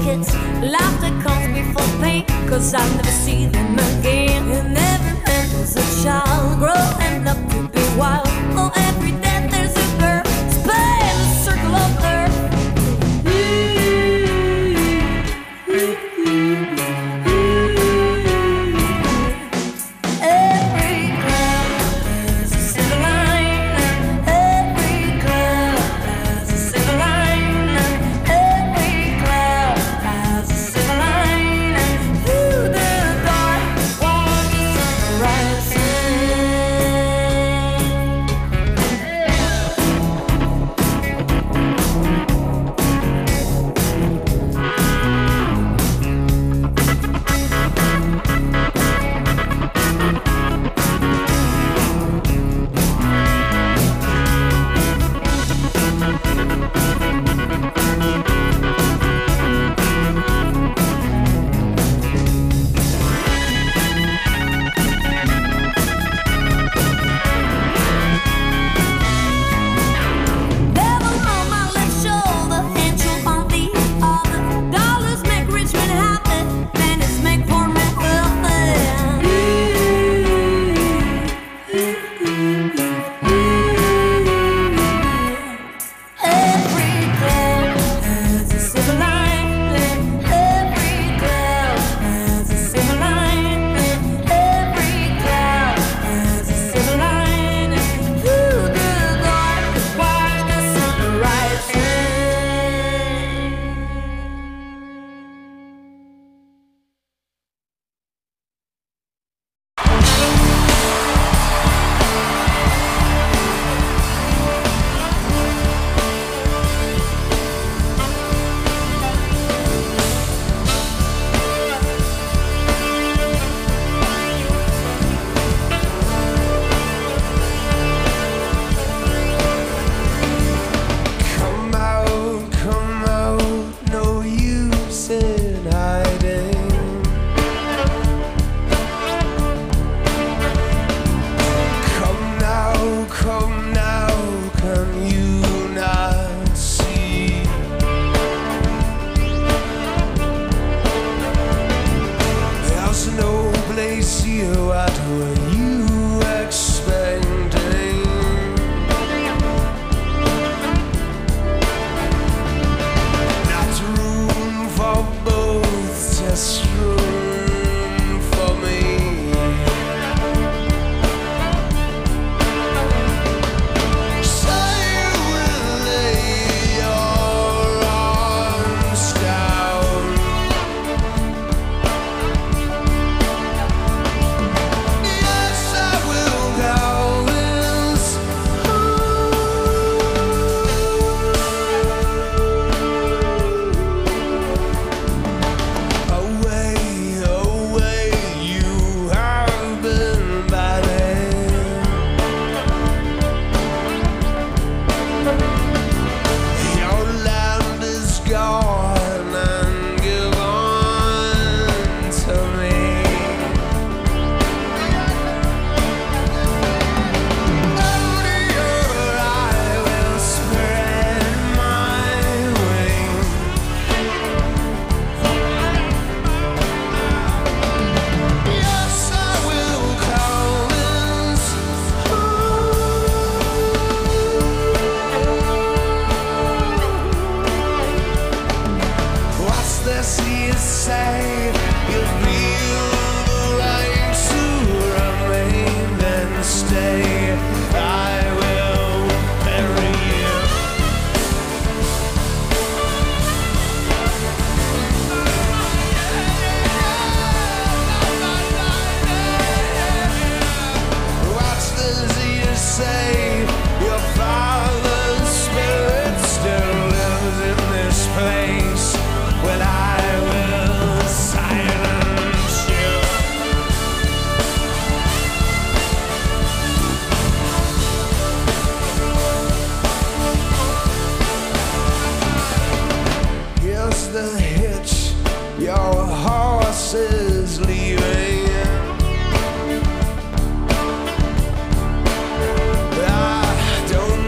tickets. Laughter comes before pain, 'cause I'll never see them again. And every man is a child growing up to be wild. Oh, every day there's a girl spin the circle of earth.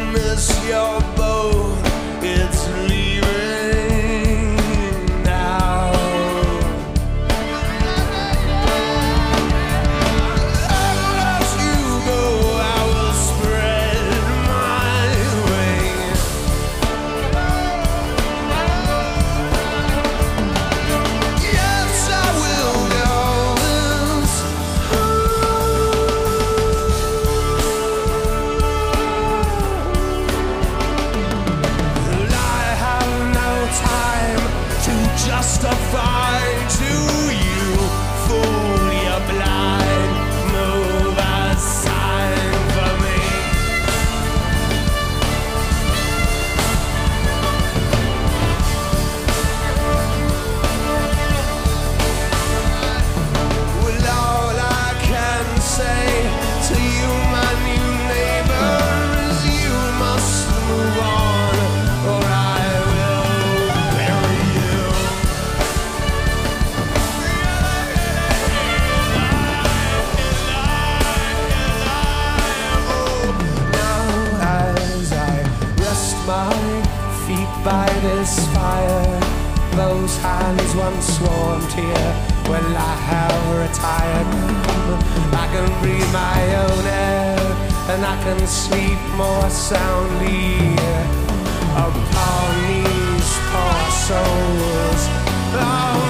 Your boat, it's leaving now. testify to you. Fool, you're blind. Move aside for me. Well, all I can say to you, my new neighbor, is you must move on, or I will bury you. Now as I rest my feet by this fire, those hands once warmed here, well, I have retired. I can breathe my own air, and I can sleep more soundly upon these poor souls. Oh,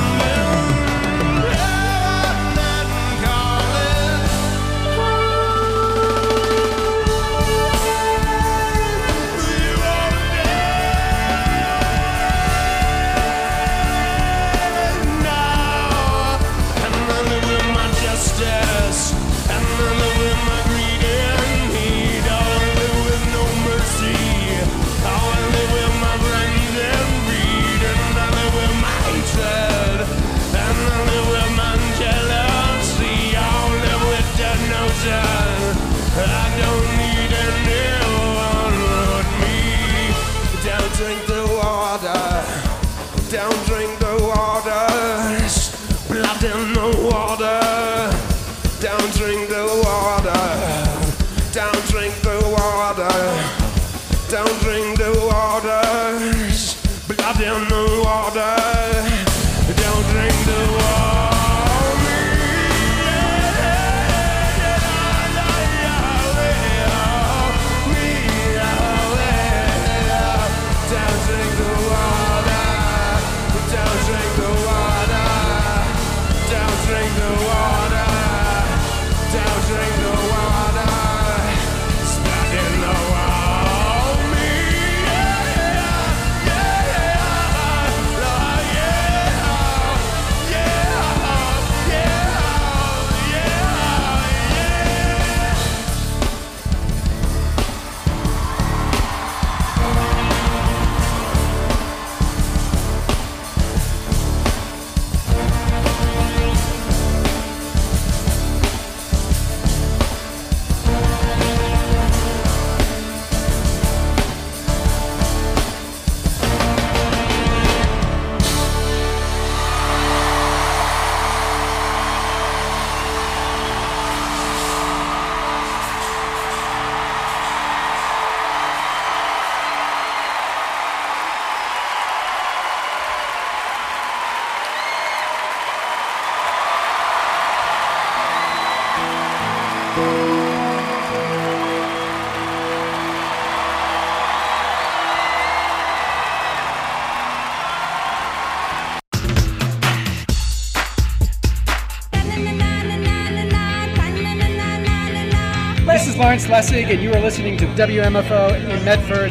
I don't need anyone but me. Don't drink the water. Don't drink the water. Blood in the water. Don't drink the water. Don't drink the water. Don't drink the water. Blood in the water. Don't drink the water. This is Lawrence Lessig, and you are listening to WMFO in Medford,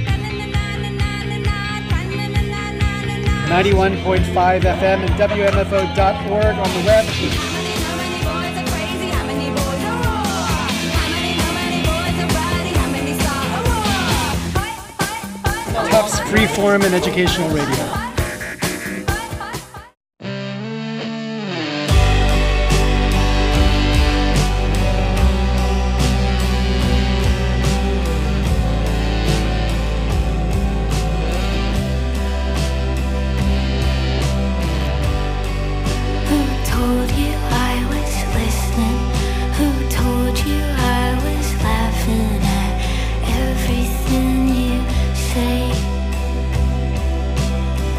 91.5 FM and WMFO.org on the web. Tufts Freeform and Educational Radio. Everything you say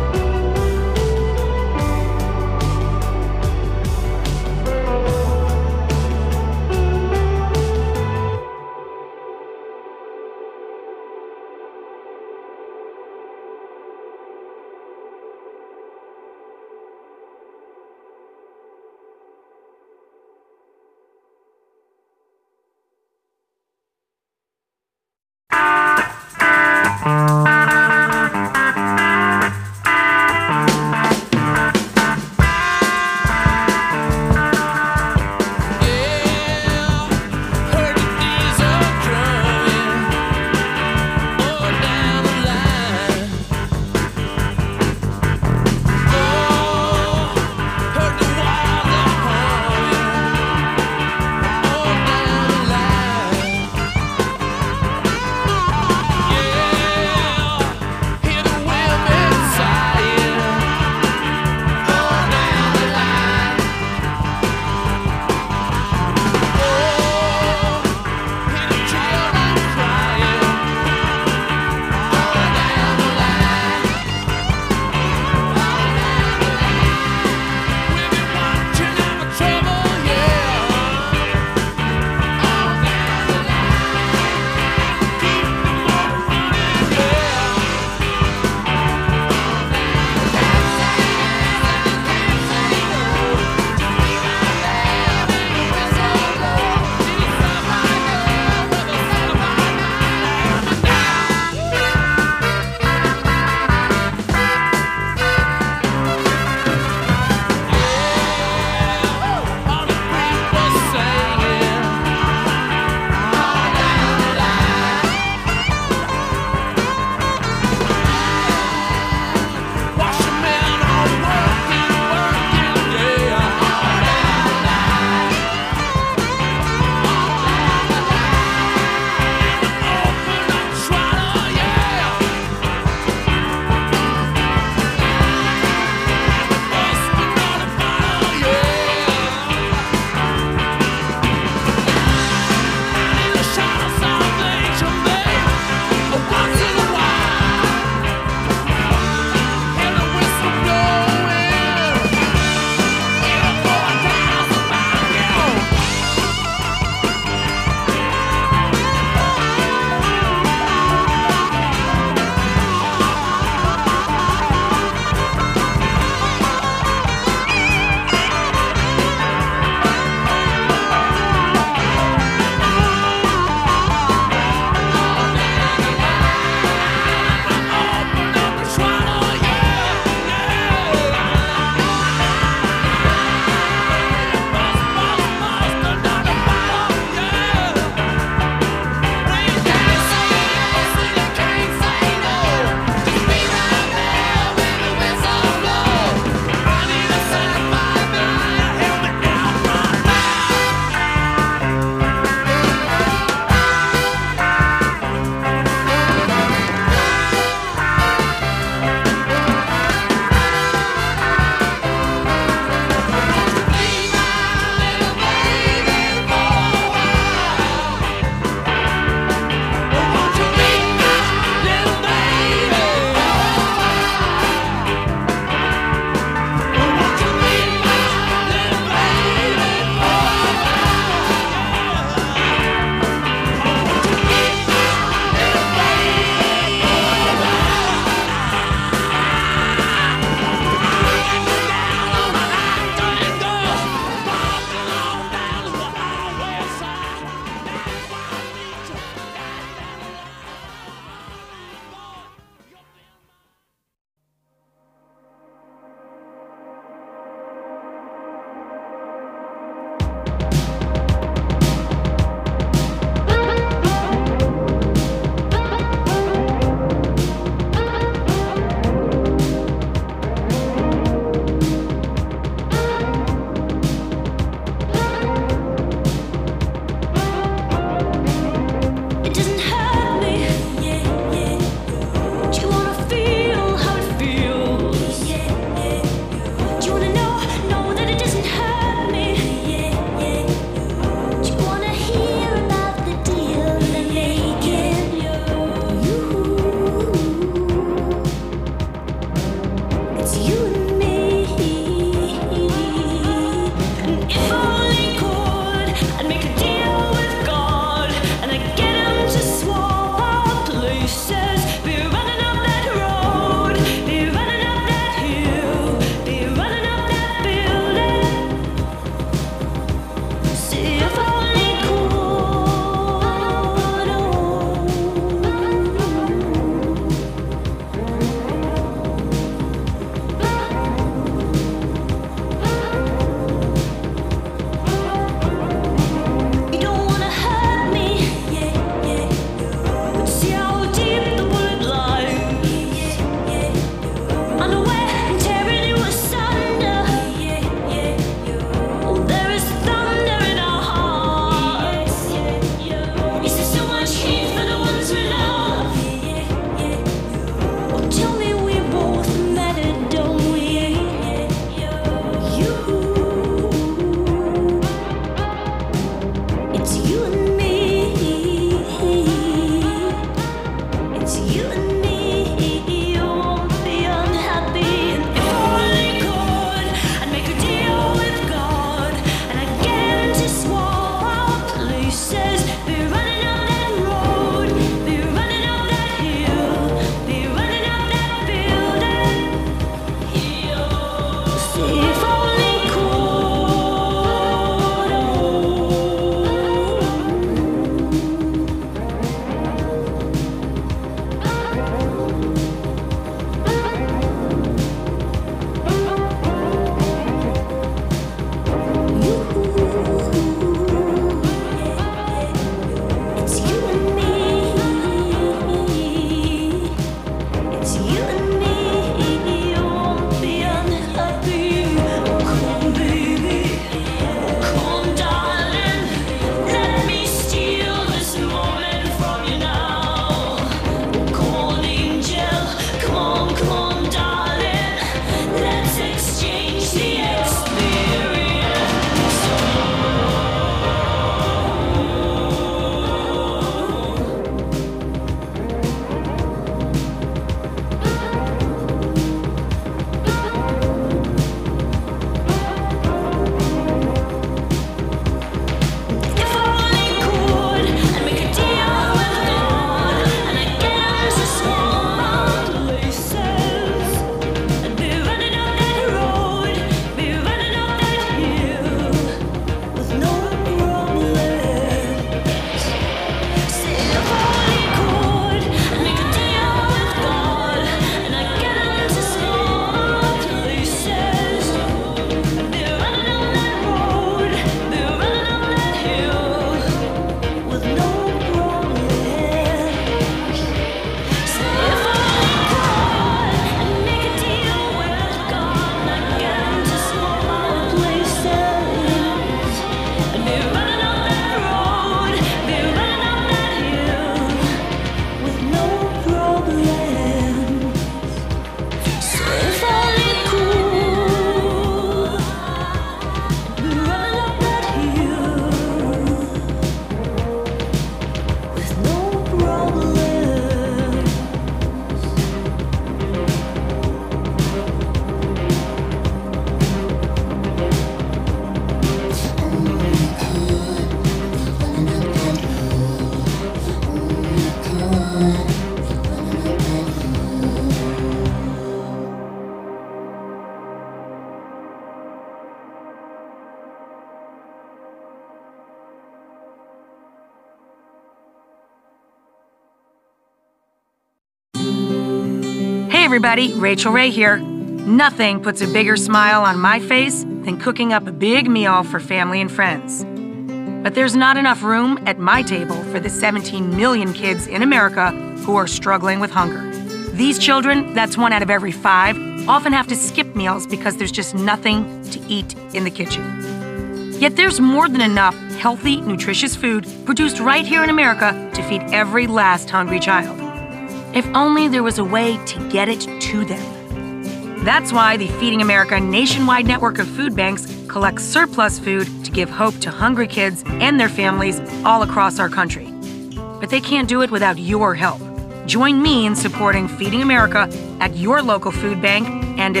everybody, Rachel Ray here. Nothing puts a bigger smile on my face than cooking up a big meal for family and friends. But there's not enough room at my table for the 17 million kids in America who are struggling with hunger. These children, that's 1 out of every 5, often have to skip meals because there's just nothing to eat in the kitchen. Yet there's more than enough healthy, nutritious food produced right here in America to feed every last hungry child. If only there was a way to get it to them. That's why the Feeding America nationwide network of food banks collects surplus food to give hope to hungry kids and their families all across our country. But they can't do it without your help. Join me in supporting Feeding America at your local food bank and at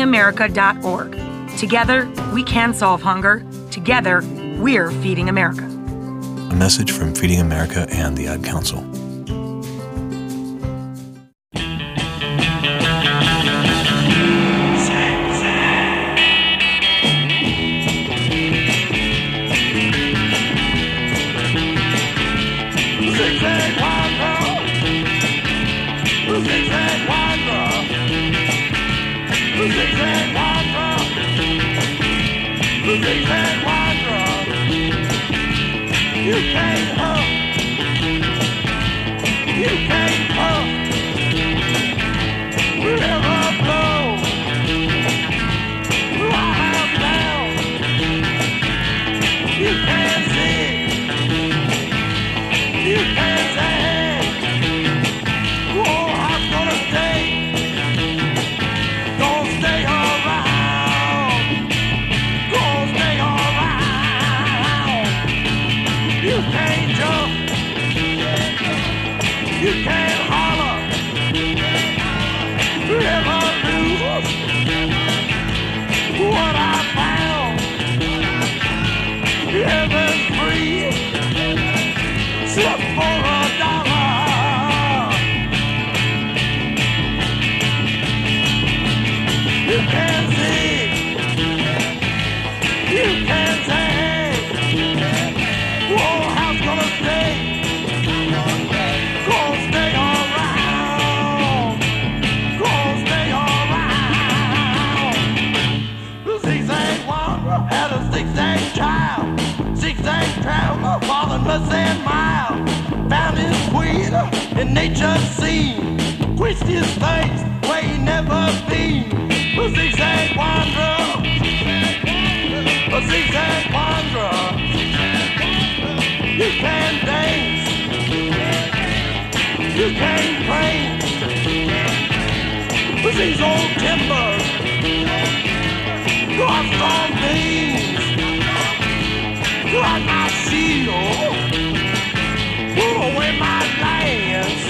feedingamerica.org. Together, we can solve hunger. Together, we're Feeding America. A message from Feeding America and the Ad Council. You can't seen. Twist his face where he never been. A zigzag wanderer, a zigzag wanderer. You can dance, you can paint. With these old timbers, got strong beams, got my shield, with my lance,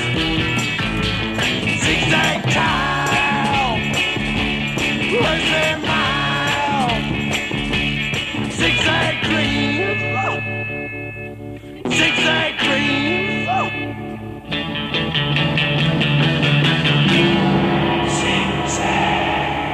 zigzag time, racing mile, zigzag dream, zigzag dream. Zigzag.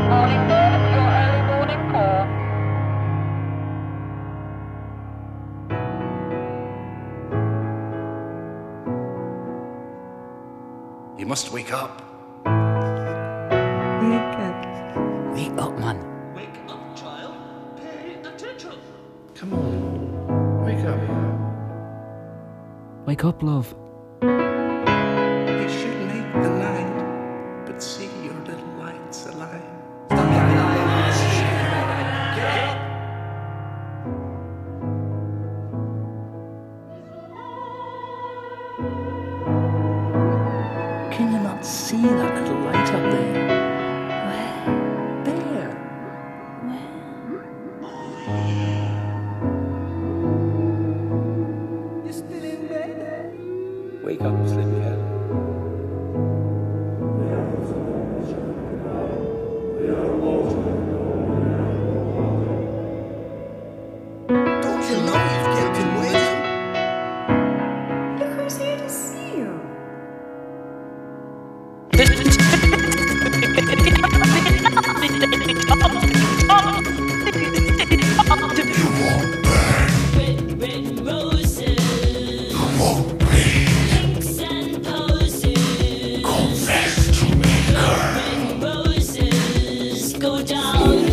You must wake up. Wake up. Wake up, man. Wake up, child. Pay attention. Come on. Wake up. Wake up, love. You should make the night, but see your little lights alive. Can you not see that little light up there? There. You still in bed? Wake up, sleepyhead. Don't you know you've kept him waiting? Look who's here to see you. Red roses, pinks and posies. Confess to me, girl. Red roses go down.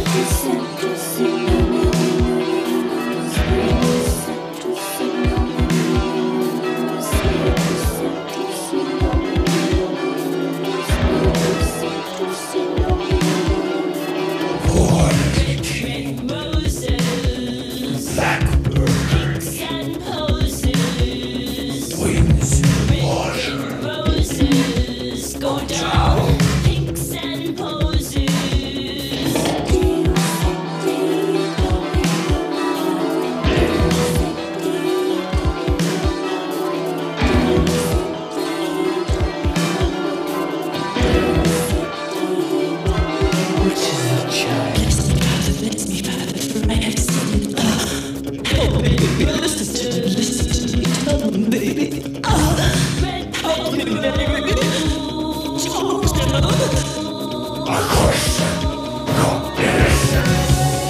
Red roses, pinks and posies. Red roses go down. Pinks and posies. I question your innocence.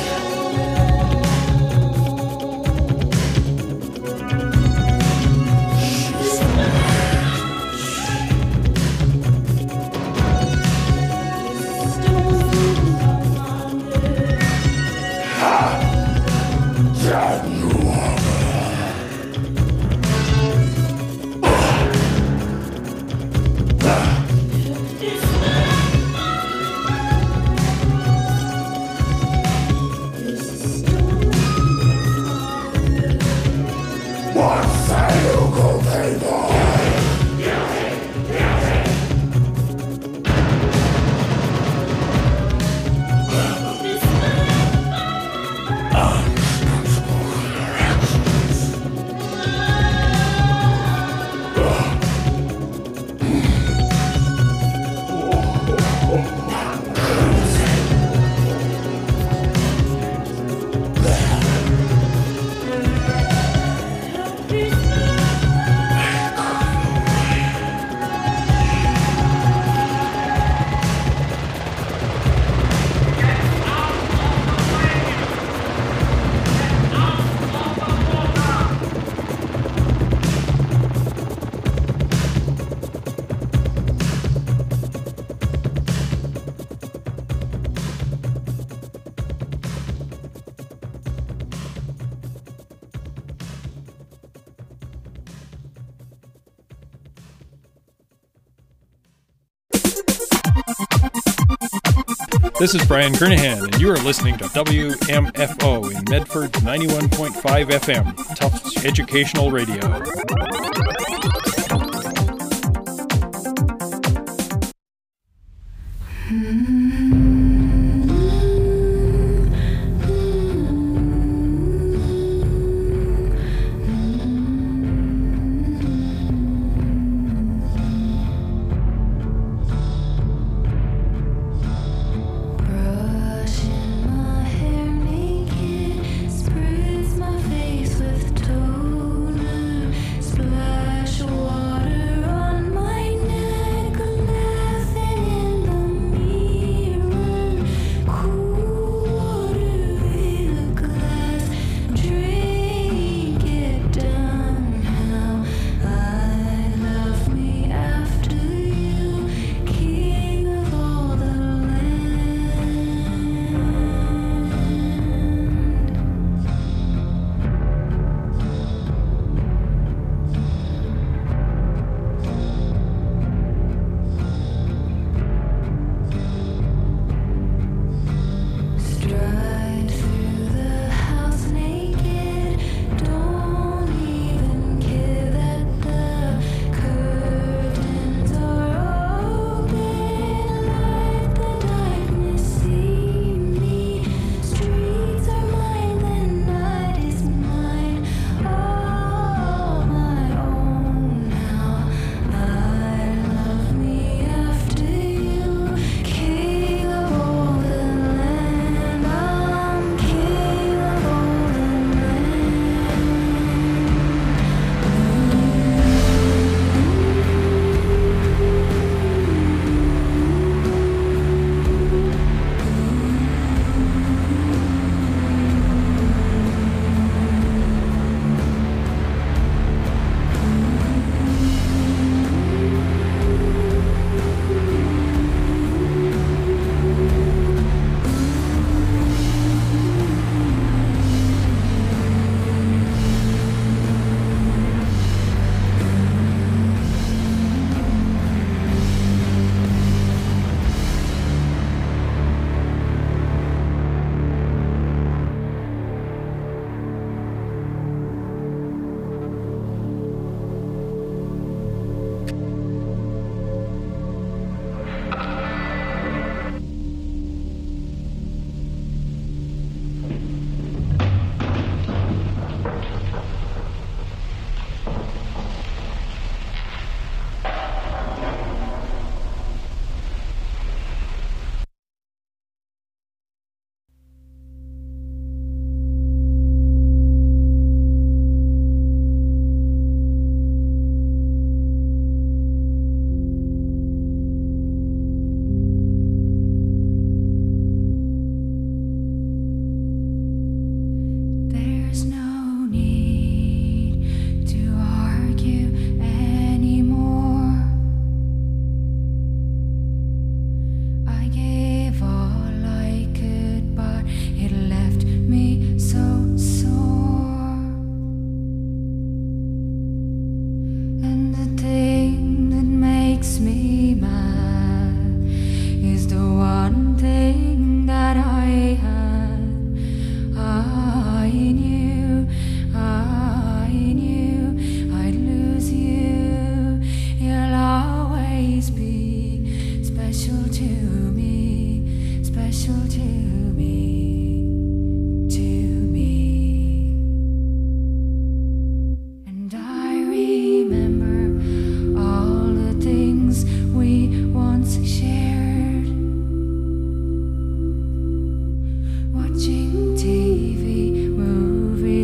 This is Brian Kernahan, and you are listening to WMFO in Medford's 91.5 FM, Tufts Educational Radio. Brushing my hair naked, spritz my face with toner, splash away.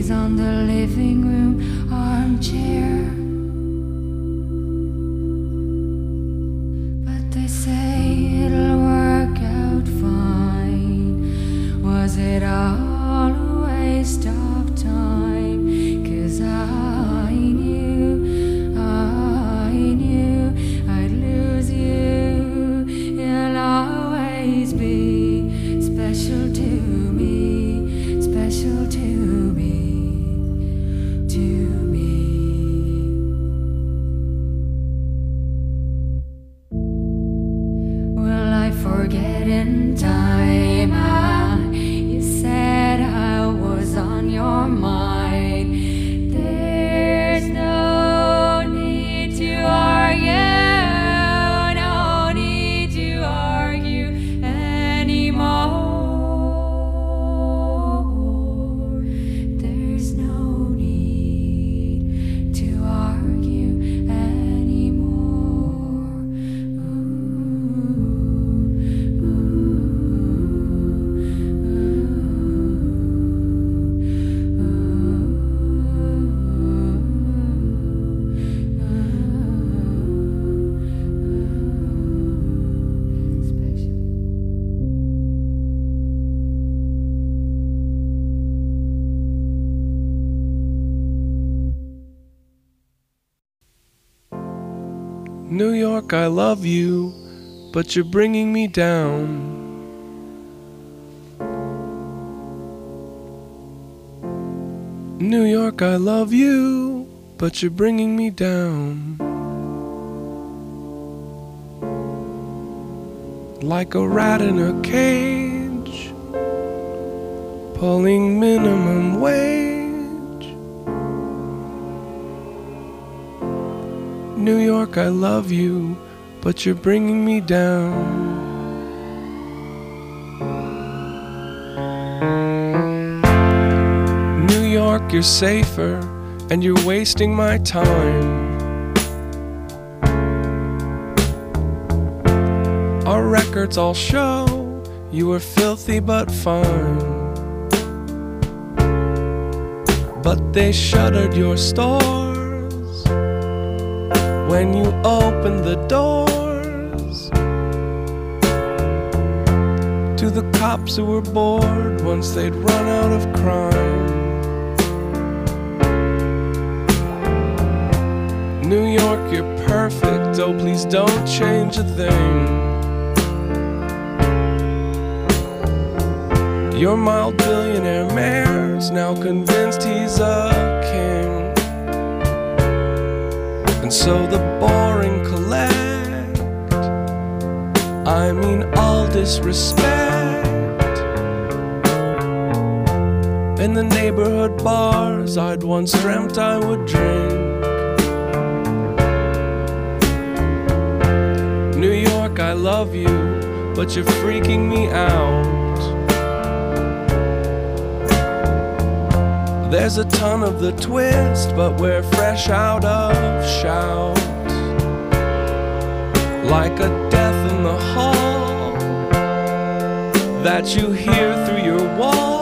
is on the living room armchair. But they say it'll work out fine. Was it all a waste of time? 'Cause I knew I'd lose you. You'll always be special to me, special to me, to me. Will I forget in time? You said I was on your mind. There's no need to argue, no need to argue anymore. There's no need to argue anymore. New York, I love you, but you're bringing me down. New York, I love you, but you're bringing me down. Like a rat in a cage, pulling minimum wage. New York, I love you, but you're bringing me down. New York, you're safer, and you're wasting my time. Our records all show you were filthy but fine. But they shuttered your stores when you opened the doors to the cops who were bored once they'd run out of crime. New York, you're perfect, oh please don't change a thing. Your mild billionaire mayor's now convinced he's a king. And so the boring collect, I mean all disrespect. In the neighborhood bars I'd once dreamt I would drink. New York, I love you, but you're freaking me out. There's a ton of the twist, but we're fresh out of shout. Like a death in the hall that you hear through your wall.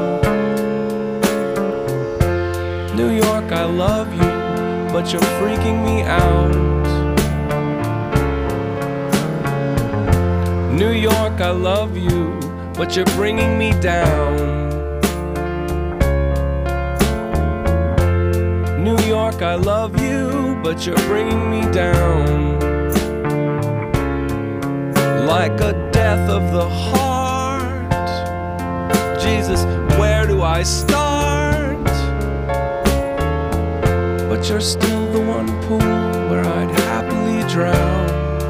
New York, I love you, but you're freaking me out. New York, I love you, but you're bringing me down. New York, I love you, but you're bringing me down. Like a death of the heart. Jesus, where do I start? But you're still the one pool where I'd happily drown.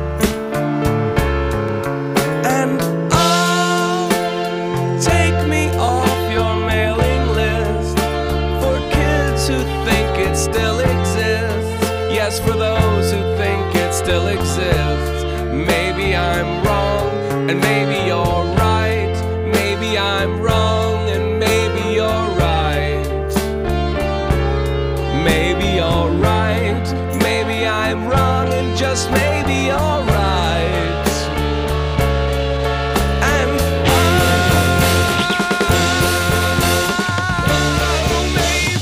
And oh, take me off your mailing list for kids who think it still exists. Yes, for those who think it still exists. Maybe I'm wrong, and maybe you're right. Maybe I'm wrong, and maybe you're right. Maybe you're right. Maybe I'm wrong, and just maybe you're right. And oh, maybe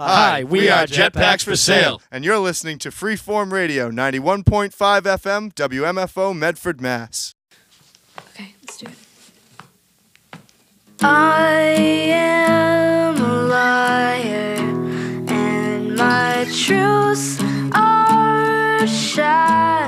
Hi, we are Jetpacks for Sale. And you're listening to Freeform Radio, 91.5 FM, WMFO, Medford, Mass. Okay, let's do it. I am a liar, and my truths are shallow.